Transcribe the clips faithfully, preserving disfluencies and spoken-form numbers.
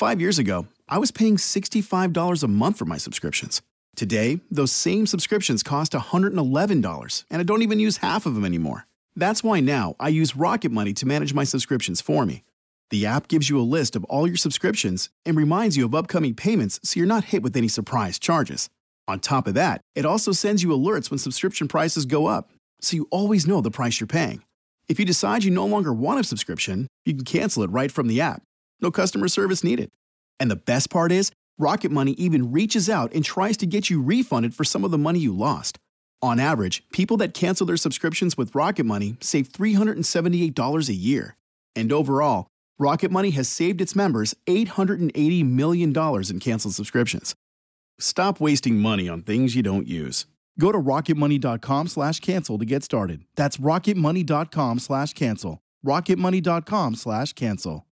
Five years ago, I was paying sixty-five dollars a month for my subscriptions. Today, those same subscriptions cost one hundred eleven dollars, and I don't even use half of them anymore. That's why now I use Rocket Money to manage my subscriptions for me. The app gives you a list of all your subscriptions and reminds you of upcoming payments so you're not hit with any surprise charges. On top of that, it also sends you alerts when subscription prices go up, so you always know the price you're paying. If you decide you no longer want a subscription, you can cancel it right from the app. No customer service needed. And the best part is, Rocket Money even reaches out and tries to get you refunded for some of the money you lost. On average, people that cancel their subscriptions with Rocket Money save three hundred seventy-eight dollars a year. And overall, Rocket Money has saved its members eight hundred eighty million dollars in canceled subscriptions. Stop wasting money on things you don't use. Go to rocketmoney.com slash cancel to get started. That's rocketmoney.com slash cancel. rocketmoney.com slash cancel.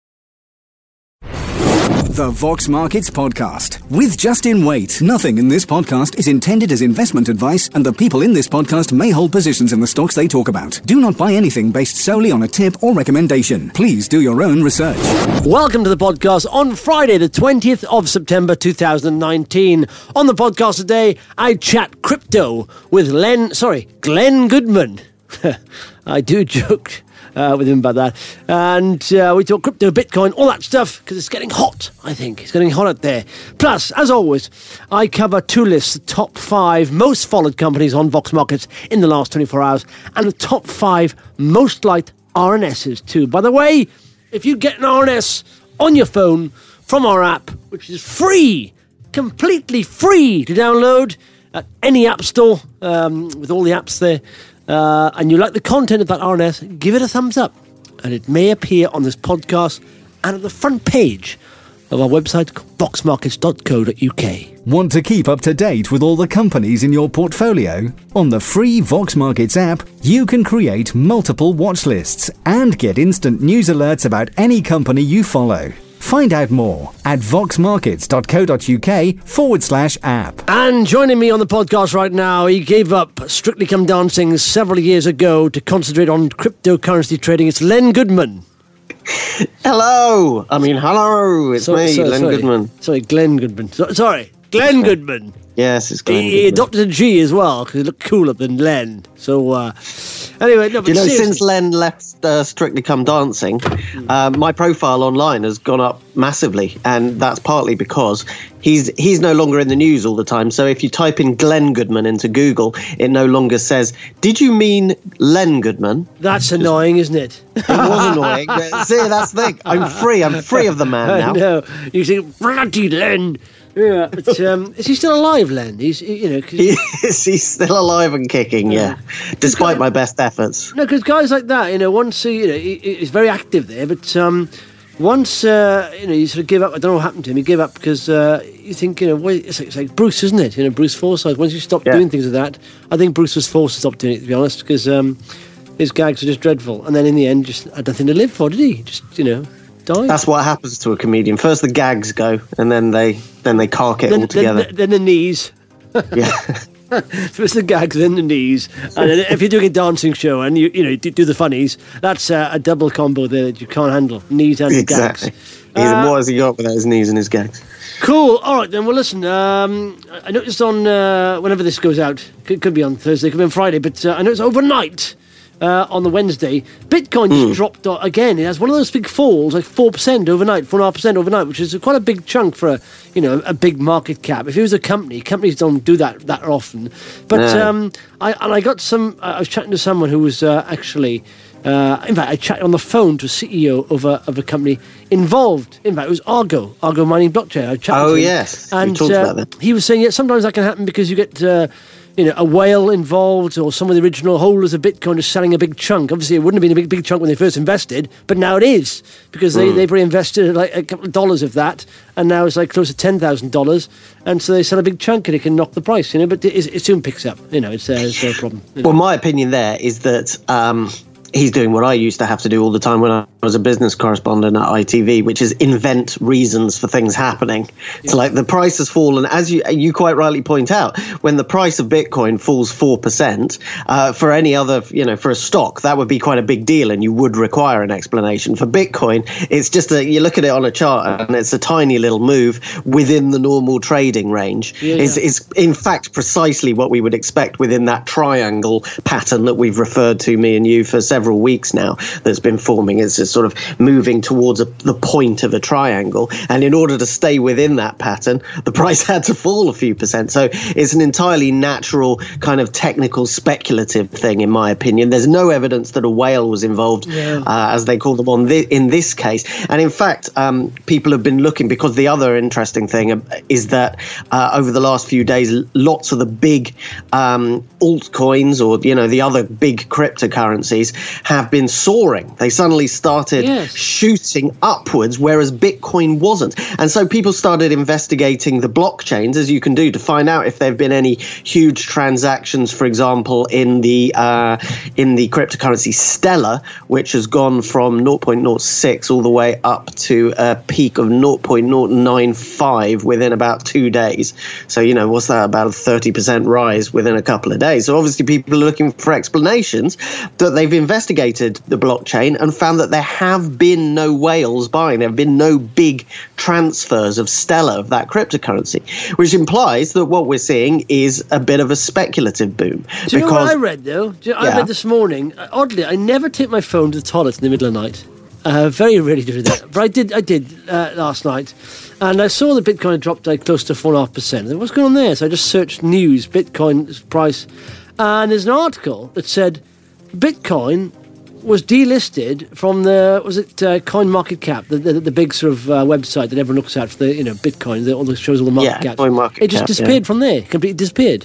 The Vox Markets Podcast with Justin Waite. Nothing in this podcast is intended as investment advice, and the people in this podcast may hold positions in the stocks they talk about. Do not buy anything based solely on a tip or recommendation. Please do your own research. Welcome to the podcast on Friday, the twentieth of September two thousand nineteen. On the podcast today, I chat crypto with Len, sorry, Glenn Goodman. I do joke Uh, with him about that. And uh, we talk crypto, Bitcoin, all that stuff, because it's getting hot, I think. It's getting hot out there. Plus, as always, I cover two lists, the top five most followed companies on Vox Markets in the last twenty-four hours, and the top five most liked R N Ss too. By the way, if you get an R N S on your phone from our app, which is free, completely free to download at any app store, um, with all the apps there, Uh, and you like the content of that R N S, give it a thumbs up. And it may appear on this podcast and at the front page of our website, vox markets dot co dot uk. Want to keep up to date with all the companies in your portfolio? On the free Vox Markets app, you can create multiple watch lists and get instant news alerts about any company you follow. Find out more at voxmarkets.co.uk forward slash app. And joining me on the podcast right now, he gave up Strictly Come Dancing several years ago to concentrate on cryptocurrency trading. It's Len Goodman. Hello. I mean, hello. It's sorry, me, sorry, Len sorry. Goodman. Sorry, Glenn Goodman. So, sorry, Glenn Goodman. Yes, it's Glenn He, Goodman. he adopted a G as well, because he looked cooler than Len. So, uh, anyway, no, but you know, seriously. since Len left uh, Strictly Come Dancing, uh, my profile online has gone up massively, and that's partly because he's he's no longer in the news all the time. So if you type in Glenn Goodman into Google, it no longer says, "Did you mean Len Goodman?" That's annoying, isn't it? It was annoying. But see, that's the thing. I'm free. I'm free of the man now. I know. You think, bloody Len. Yeah, but um, is he still alive, Len? He's, you know, He is, he's still alive and kicking, yeah, despite my best efforts. No, because guys like that, you know, once he, you know, he, he's very active there, but um, once uh, you know, you sort of give up. I don't know what happened to him. He gave up because uh, you think, you know, well, it's, like, it's like Bruce, isn't it? You know, Bruce Forsyth. Once you stop Yeah. doing things like that, I think Bruce was forced to stop doing it, to be honest, because um, his gags were just dreadful, and then in the end, just had nothing to live for, did he? Just, you know. Died. That's what happens to a comedian. First the gags go, and then they then they cark it then, all together. Then, then the knees. Yeah. First the gags, then the knees. And then if you're doing a dancing show and you you know do, do the funnies, that's uh, a double combo there that you can't handle. Knees and Exactly. gags. Yeah, Uh, what has he got without his knees and his gags? Cool. All right, then. Well, listen, um, I noticed on, uh, whenever this goes out, could, could be on Thursday, could be on Friday, but uh, I noticed overnight, uh, on the Wednesday, Bitcoin just dropped o- again. It has one of those big falls, like four percent overnight, four point five percent overnight, which is quite a big chunk for a, you know, a big market cap. If it was a company, companies don't do that that often. But, No. um, I, and I got some, I was chatting to someone who was uh, actually... Uh, in fact, I chatted on the phone to a C E O of a of a company involved. In fact, it was Argo, Argo Mining Blockchain. I chatted Oh, to him, yes. We and talked uh, about that. he was saying, yeah, sometimes that can happen because you get, uh, you know, a whale involved, or some of the original holders of Bitcoin are selling a big chunk. Obviously, it wouldn't have been a big big chunk when they first invested, but now it is because they they've reinvested like a couple of dollars of that, and now it's like close to ten thousand dollars, and so they sell a big chunk and it can knock the price, you know. But it, it soon picks up, you know. It's, uh, it's no problem. You know. Well, my opinion there is that um, he's doing what I used to have to do all the time when I was a business correspondent at I T V, which is invent reasons for things happening. Yeah. It's like the price has fallen, as you you quite rightly point out, when the price of Bitcoin falls four percent, uh, for any other, you know, for a stock, that would be quite a big deal and you would require an explanation. For Bitcoin, it's just a, you look at it on a chart and it's a tiny little move within the normal trading range. Yeah, yeah. It's, it's in fact precisely what we would expect within that triangle pattern that we've referred to, me and you, for several weeks now, that's been forming. It's just sort of moving towards a, the point of a triangle, and in order to stay within that pattern, the price had to fall a few percent. So it's an entirely natural kind of technical speculative thing, in my opinion. There's no evidence that a whale was involved, yeah. uh, as they call them on thi- in this case. And in fact, um, people have been looking, because the other interesting thing is that uh, over the last few days, lots of the big um, altcoins, or you know, the other big cryptocurrencies, have been soaring. They suddenly started yes. shooting upwards, whereas Bitcoin wasn't. And so people started investigating the blockchains, as you can do, to find out if there have been any huge transactions, for example, in the uh, in the cryptocurrency Stellar, which has gone from zero point zero six all the way up to a peak of zero point zero nine five within about two days. So, you know, what's that? About a thirty percent rise within a couple of days. So obviously people are looking for explanations. That they've investigated the blockchain and found that there have been no whales buying. There have been no big transfers of Stellar, of that cryptocurrency, which implies that what we're seeing is a bit of a speculative boom. Do you know what I read, though? Do you know, I yeah. read this morning, oddly, I never take my phone to the toilet in the middle of the night. Uh, very rarely do that. But I did I did uh, last night. And I saw the Bitcoin had dropped like close to four point five percent. What's going on there? So I just searched news, Bitcoin price. And there's an article that said Bitcoin was delisted from the, was it uh, CoinMarketCap, the, the the big sort of uh, website that everyone looks at for the, you know, Bitcoin, that all the, shows all the market yeah, caps. It just cap, disappeared yeah. from there, completely disappeared.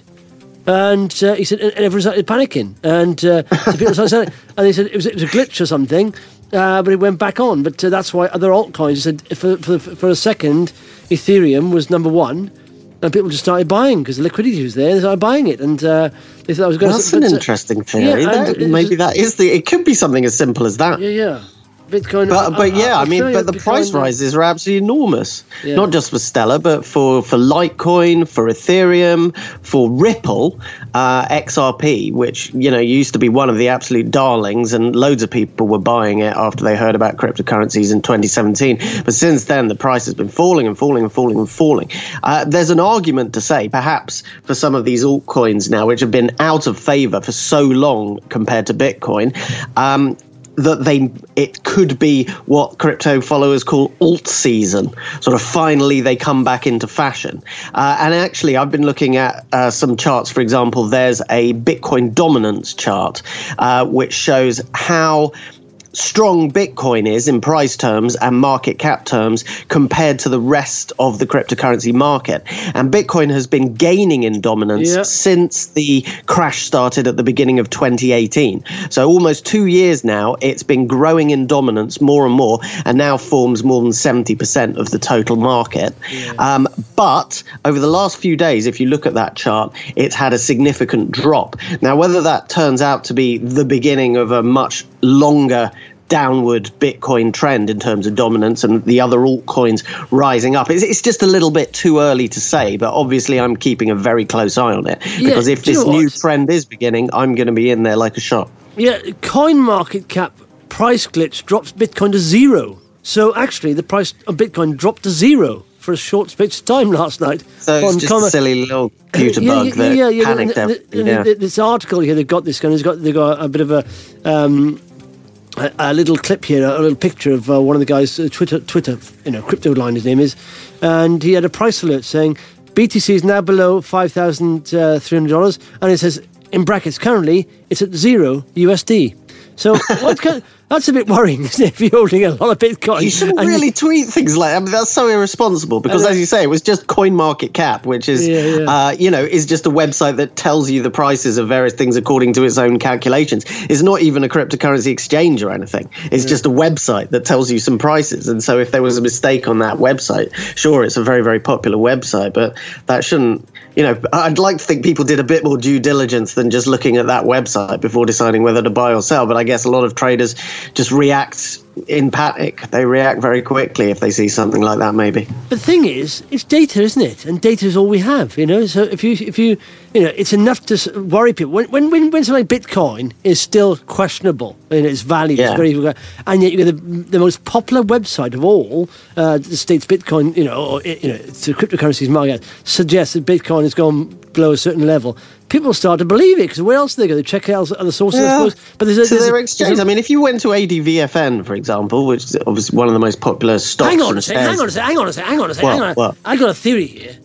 And uh, he said, and everyone started panicking. And uh, so people started saying, and they said it was, it was a glitch or something, uh, but it went back on. But uh, that's why other altcoins said, for, for, for a second, Ethereum was number one. And people just started buying because the liquidity was there. They started buying it, and uh, they thought I was going well, that's to. That's an interesting theory. Yeah, that, maybe that is the. It could be something as simple as that. Yeah, yeah. Bitcoin, but but I, yeah, I, I mean, but the Bitcoin, price rises are absolutely enormous. Yeah. Not just for Stellar, but for for Litecoin, for Ethereum, for Ripple, uh, X R P, which you know used to be one of the absolute darlings, and loads of people were buying it after they heard about cryptocurrencies in twenty seventeen. But since then, the price has been falling and falling and falling and falling. Uh, there's an argument to say, perhaps, for some of these altcoins now, which have been out of favor for so long compared to Bitcoin. Um, that they it could be what crypto followers call alt season. Sort of finally they come back into fashion. Uh, and actually, I've been looking at uh, some charts. For example, there's a Bitcoin dominance chart, uh, which shows how strong Bitcoin is in price terms and market cap terms compared to the rest of the cryptocurrency market. And Bitcoin has been gaining in dominance yeah. since the crash started at the beginning of twenty eighteen. So almost two years now, it's been growing in dominance more and more, and now forms more than seventy percent of the total market. Yeah. Um, but over the last few days, if you look at that chart, it's had a significant drop. Now, whether that turns out to be the beginning of a much longer downward Bitcoin trend in terms of dominance and the other altcoins rising up, It's, it's just a little bit too early to say, but obviously I'm keeping a very close eye on it because yeah, if this new trend is beginning, I'm going to be in there like a shot. Yeah, CoinMarketCap price glitch drops Bitcoin to zero. So actually the price of Bitcoin dropped to zero for a short space of time last night. So it's just com- a silly little computer yeah, bug yeah, that yeah, yeah, panicked yeah, the, yeah. the, This article here, they've got this kind of, got, they've got a bit of a... Um, A, a little clip here, a little picture of uh, one of the guys, uh, Twitter, Twitter, you know, Crypto Line, his name is, and he had a price alert saying B T C is now below five thousand three hundred dollars, and it says in brackets currently it's at zero U S D. So what kind, that's a bit worrying, isn't it, if you're holding a lot of Bitcoin? You shouldn't really you, tweet things like that. I mean, that's so irresponsible because, as you say, it was just CoinMarketCap, which is, yeah, yeah. Uh, you know, is just a website that tells you the prices of various things according to its own calculations. It's not even a cryptocurrency exchange or anything. It's yeah. just a website that tells you some prices. And so if there was a mistake on that website, sure, it's a very, very popular website, but that shouldn't you know, I'd like to think people did a bit more due diligence than just looking at that website before deciding whether to buy or sell. But I guess a lot of traders just react in panic. They react very quickly if they see something like that, maybe. But the thing is, it's data, isn't it? And data is all we have, you know. So if you, if you, you know, it's enough to worry people. When when when, when something like Bitcoin is still questionable in its value, yeah. it's very, and yet you get the, the most popular website of all, uh, the state's Bitcoin, you know, or, you know, the cryptocurrencies market suggests that Bitcoin has gone below a certain level. People start to believe it because where else do they go? They check out other sources, yeah. I suppose. But there's a, so there's their a, exchange. A, I mean, if you went to A D V F N, for example, which is obviously one of the most popular stocks. Hang on a second, hang on a second, hang on a second, hang on a second. Well, hang on. well. I got a theory here.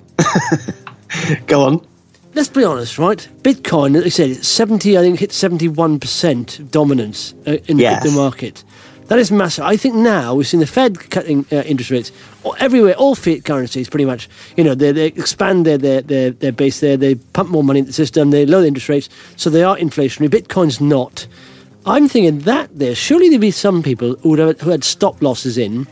Go on. Let's be honest, right? Bitcoin, as I said, it's seventy. I think hit seventy-one percent dominance uh, in the yes. crypto market. That is massive. I think now we've seen the Fed cutting uh, interest rates everywhere. All fiat currencies, pretty much. You know, they they expand their their their, their base there. They pump more money into the system. They lower the interest rates, so they are inflationary. Bitcoin's not. I'm thinking that there surely there'd be some people who, would have, who had stop losses in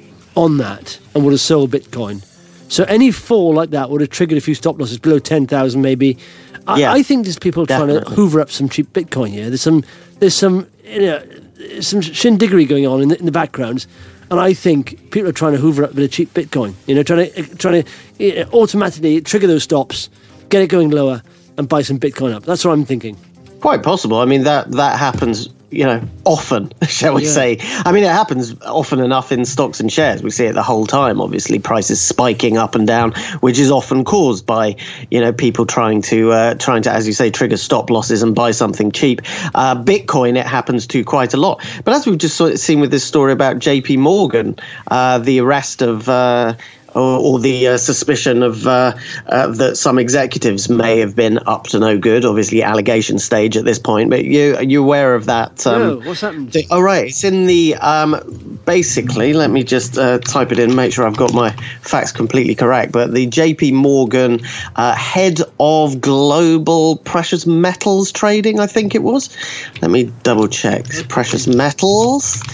on that and would have sold Bitcoin. So any fall like that would have triggered a few stop losses below ten thousand, maybe. I, yeah, I think there's people definitely. trying to hoover up some cheap Bitcoin here. There's some, there's some, you know, some shindiggery going on in the, in the background, and I think people are trying to hoover up a bit of cheap Bitcoin. You know, trying to trying to you know, automatically trigger those stops, get it going lower, and buy some Bitcoin up. That's what I'm thinking. Quite possible. I mean, that that happens, you know, often, shall we yeah. say. I mean, it happens often enough in stocks and shares. We see it the whole time, obviously, prices spiking up and down, which is often caused by, you know, people trying to, uh, trying to, as you say, trigger stop losses and buy something cheap. Uh, Bitcoin, it happens to quite a lot. But as we've just seen with this story about J P Morgan, uh, the arrest of... Uh, Or, or the uh, suspicion of uh, uh, that some executives may have been up to no good. Obviously, allegation stage at this point. But you are you aware of that? Um, no, what's happened? The, oh, right. It's in the um, basically. Let me just uh, type it in. Make sure I've got my facts completely correct. But the J P Morgan uh, head of global precious metals trading, I think it was. Let me double check. Precious metals.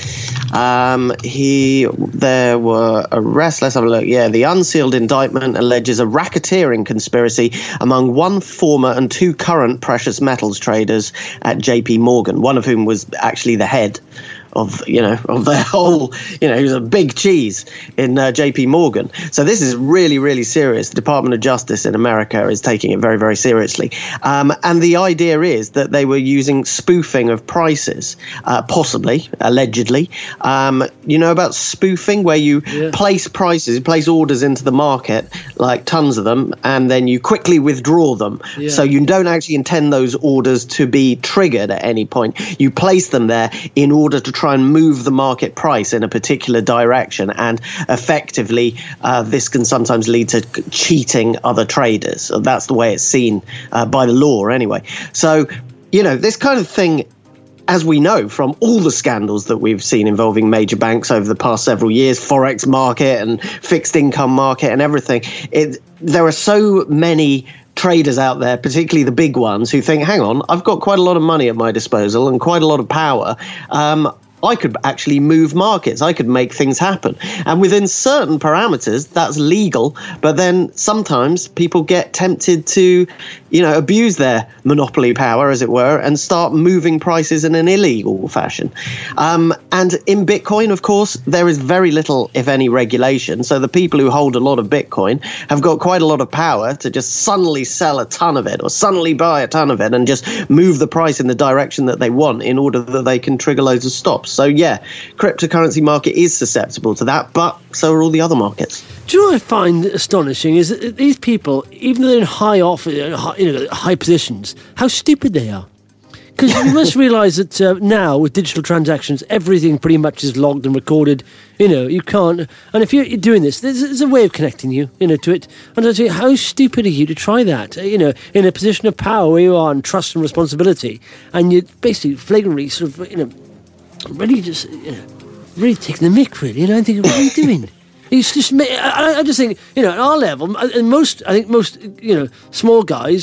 Um, he there were arrests. Let's have a look. Yeah. The unsealed indictment alleges a racketeering conspiracy among one former and two current precious metals traders at J P Morgan, one of whom was actually the head of, you know, of their whole, you know, he was a big cheese in uh, J P Morgan. So this is really, really serious. The Department of Justice in America is taking it very, very seriously. Um, and the idea is that they were using spoofing of prices, uh, possibly, allegedly. Um, you know about spoofing, where you yeah. place prices, you place orders into the market, like tons of them, and then you quickly withdraw them. Yeah. So you don't actually intend those orders to be triggered at any point. You place them there in order to try and move the market price in a particular direction, and effectively uh, this can sometimes lead to cheating other traders. So that's the way it's seen uh, by the law anyway. So, you know, this kind of thing, as we know from all the scandals that we've seen involving major banks over the past several years, Forex market and fixed income market and everything, it, there are so many traders out there, particularly the big ones, who think, hang on, I've got quite a lot of money at my disposal and quite a lot of power. Um, I could actually move markets. I could make things happen. And within certain parameters, that's legal. But then sometimes people get tempted to, you know, abuse their monopoly power, as it were, and start moving prices in an illegal fashion. Um, and in Bitcoin, of course, there is very little, if any, regulation. So the people who hold a lot of Bitcoin have got quite a lot of power to just suddenly sell a ton of it or suddenly buy a ton of it and just move the price in the direction that they want in order that they can trigger loads of stops. So, yeah, cryptocurrency market is susceptible to that, but so are all the other markets. Do you know what I find astonishing is that these people, even though they're in high off, you know, high positions, how stupid they are. Because you must realise that uh, now with digital transactions, everything pretty much is logged and recorded. You know, you can't. And if you're doing this, there's, there's a way of connecting you, you know, to it. And I say, how stupid are you to try that? You know, in a position of power where you are and trust and responsibility, and you're basically flagrantly sort of, you know, really just, you know, really taking the mick, really. You know, I'm thinking, what are you doing? It's just, I, I just think, you know, at our level, and most, I think most, you know, small guys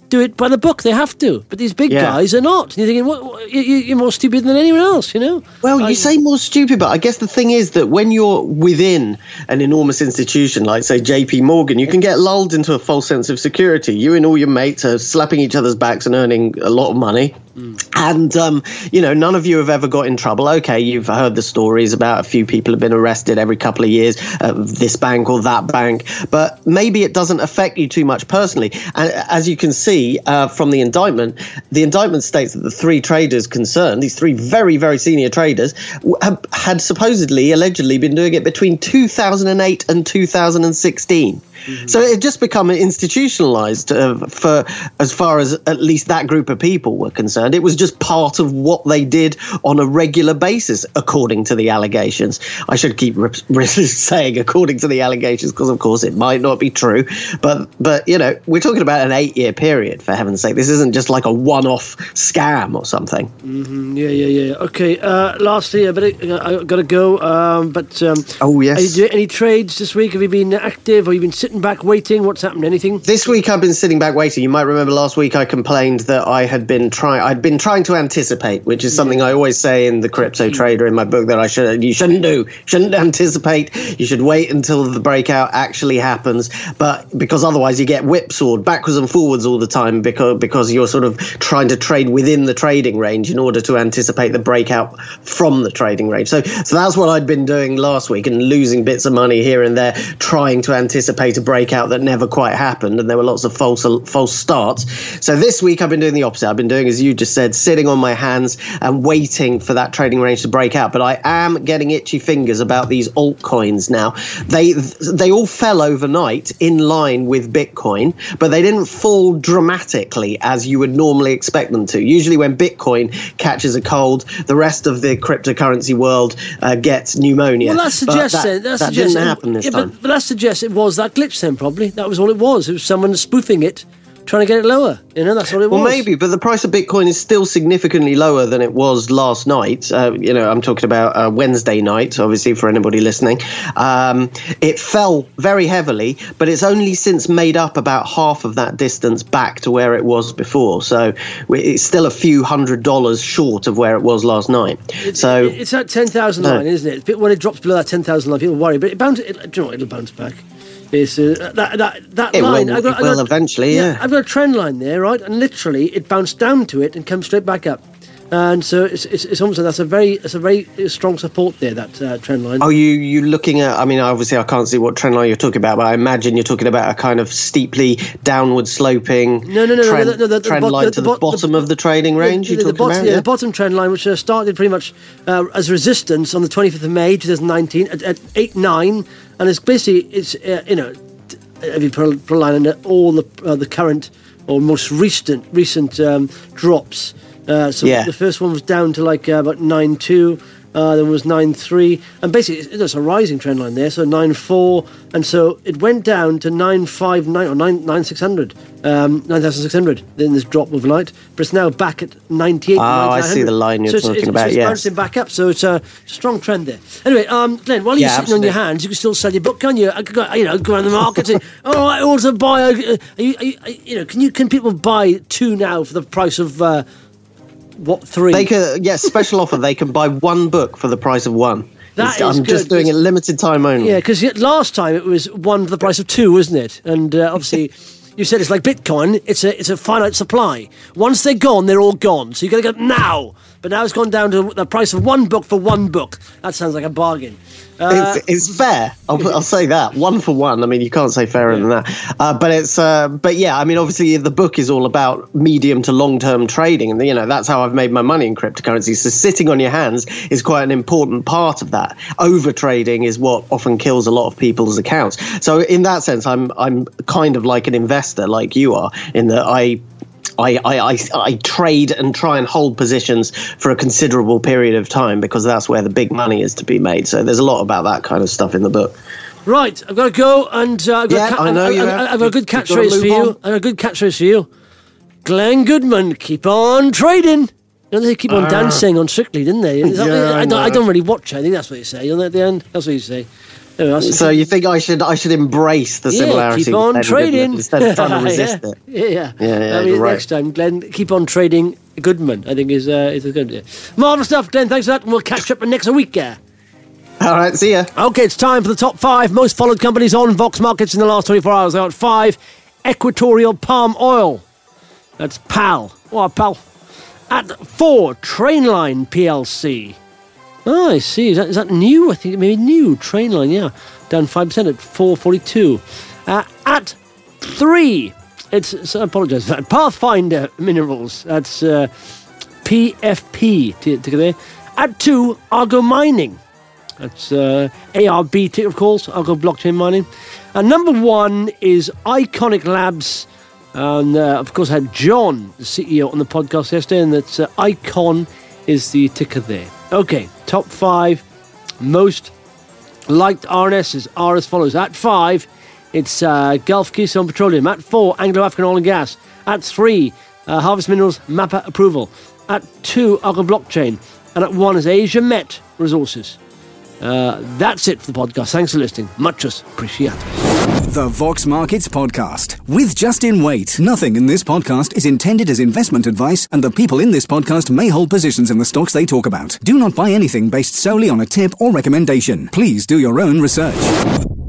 do it by the book. They have to. But these big Yeah. guys are not. And you're thinking, what, what, you, you're more stupid than anyone else, you know? Well, I- you say more stupid, but I guess the thing is that when you're within an enormous institution like, say, J P Morgan, you can get lulled into a false sense of security. You and all your mates are slapping each other's backs and earning a lot of money. And, um, you know, none of you have ever got in trouble. Okay, you've heard the stories about a few people have been arrested every couple of years at this bank or that bank, but maybe it doesn't affect you too much personally. And as you can see uh, from the indictment, the indictment states that the three traders concerned, these three very, very senior traders, w- have, had supposedly, allegedly been doing it between two thousand eight and two thousand sixteen. Mm-hmm. So it had just become institutionalized uh, for as far as at least that group of people were concerned. It was just part of what they did on a regular basis, according to the allegations. I should keep re- re- saying according to the allegations because, of course, it might not be true. But, but you know, we're talking about an eight-year period, for heaven's sake. This isn't just like a one-off scam or something. Mm-hmm. Yeah, yeah, yeah. Okay, uh, lastly, I better, I've got to go. Um, but um, Oh, yes. Are you doing any trades this week? Have you been active? Or have you been sitting back waiting? What's happened? Anything? This week I've been sitting back waiting. You might remember last week I complained that I had been trying. I'd been trying to anticipate, which is something I always say in the Crypto Trader in my book that I should. You shouldn't do. Shouldn't anticipate. You should wait until the breakout actually happens. But because otherwise you get whipsawed backwards and forwards all the time because because you're sort of trying to trade within the trading range in order to anticipate the breakout from the trading range. So so that's what I'd been doing last week and losing bits of money here and there, trying to anticipate a breakout that never quite happened, and there were lots of false false starts. So this week I've been doing the opposite. I've been doing, as you just said, sitting on my hands and waiting for that trading range to break out. But I am getting itchy fingers about these altcoins now. They they all fell overnight in line with Bitcoin, but they didn't fall dramatically as you would normally expect them to. Usually when Bitcoin catches a cold, the rest of the cryptocurrency world uh, gets pneumonia. Well, that suggests But that, then, that, that suggests didn't happen this yeah, time. But, but that suggests it was that glitch then, probably. That was all it was. It was someone spoofing it, trying to get it lower. You know, that's what it Well, was. maybe, but the price of Bitcoin is still significantly lower than it was last night. Uh, you know, I'm talking about uh, Wednesday night, obviously, for anybody listening. Um, it fell very heavily, but it's only since made up about half of that distance back to where it was before. So it's still a few hundred dollars short of where it was last night. It, so it, it's at ten thousand line, No. isn't it? When it drops below that ten thousand line, people worry. But it bounce, it, do you know what? It'll bounce back. It's, uh, that that that It line. will- I've got, it I've got- will eventually, yeah. I've got a trend line there, right? And literally, it bounced down to it and comes straight back up. And so it's it's, it's almost like that's a very it's a very strong support there, that uh, trend line. are you you looking at, I mean, obviously I can't see what trend line you're talking about, but I imagine you're talking about a kind of steeply downward sloping No, no, no, no, trend, no, no, the- the trend bot- line the- to the the, bot- the- bottom of the trading range Yeah, you're the, the talking bottom, about? yeah, Yeah? the bottom trend line, which uh, started pretty much uh, as resistance on the twenty-fifth of May twenty nineteen at, at eight nine, and it's basically it's uh, you know t- if you put a, put a line under all the uh, the current or most recent recent um, drops. Uh, so Yeah. the first one was down to like uh, about nine two. Uh, then was nine three, and basically it's a rising trend line there. So nine four, and so it went down to nine five nine or nine nine six hundred, um, nine thousand six hundred. Then this drop overnight, but it's now back at ninety eight. Oh, I see the line you're so it's, talking it's, about, So it's yes. bouncing back up, so it's a strong trend there. Anyway, um, Glenn, while you're Yeah, sitting on your absolutely. hands, you can still sell your book, can you? I could go, you know, go around the market and say, "Oh, I also buy." A, uh, are you, are you, you know, can you can people buy two now for the price of uh, what three? They can, yes, special offer. They can buy one book for the price of one. That It's- is I'm just good, doing it 'cause- limited time only. Yeah, because last time it was one for the price of two, wasn't it? And uh, obviously, you said it's like Bitcoin. It's a it's a finite supply. Once they're gone, they're all gone. So you got to go now. But now it's gone down to the price of one book for one book. That sounds like a bargain. Uh, It's, it's fair. I'll, I'll say that one for one. I mean, you can't say fairer than that. Uh, but it's, uh, but yeah. I mean, obviously, the book is all about medium to long term trading, and you know that's how I've made my money in cryptocurrency. So sitting on your hands is quite an important part of that. Over trading is what often kills a lot of people's accounts. So in that sense, I'm I'm kind of like an investor, like you are, in that I. I, I, I, I trade and try and hold positions for a considerable period of time because that's where the big money is to be made. So there's a lot about that kind of stuff in the book. right, I've got to go, and uh, I've, got Yeah, a ca- I know I've, you I've, have. I've got a good You've gotta catchphrase for move you. on. I've got a good catchphrase for you. Glenn Goodman, keep on trading. You know, they keep on dancing on Strictly, didn't they? Is that- Yeah, I I, don't, I know. don't really watch it. I think that's what you say. You know, at the end, that's what you say. So you think I should I should embrace the yeah, similarity? keep on trading instead of trying to resist yeah. it. Yeah, yeah. yeah, yeah I mean, right. next time, Glenn, keep on trading Goodman. I think is uh, is a good idea. Marvelous stuff, Glenn. Thanks for that, and we'll catch up next week. Yeah. All right, see ya. Okay, it's time for the top five most followed companies on Vox Markets in the last twenty-four hours. I got five. Equatorial Palm Oil. That's P A L. Oh, P A L. At four, Trainline P L C. Oh, I see. Is that, is that new? I think it may be new. Trainline, yeah. Down five percent at four forty-two. Uh, at three, it's, I apologise for that, Pathfinder Minerals. That's uh, P F P. Ticker there. At two, Argo Mining. That's uh, A R B, of course, Argo Blockchain Mining. And number one is Iconic Labs. And, uh, of course, I had John, the C E O, on the podcast yesterday, and that's uh, Icon is the ticker there. Okay, top five most liked R N Ss are as follows. At five, it's uh, Gulf Keystone Petroleum. At four, Anglo-African Oil and Gas. At three, uh, Harvest Minerals, Mappa Approval. At two, Argo Blockchain. And at one is Asia Met Resources. Uh, that's it for the podcast. Thanks for listening. Much appreciated. The Vox Markets Podcast with Justin Waite. Nothing in this podcast is intended as investment advice, and the people in this podcast may hold positions in the stocks they talk about. Do not buy anything based solely on a tip or recommendation. Please do your own research.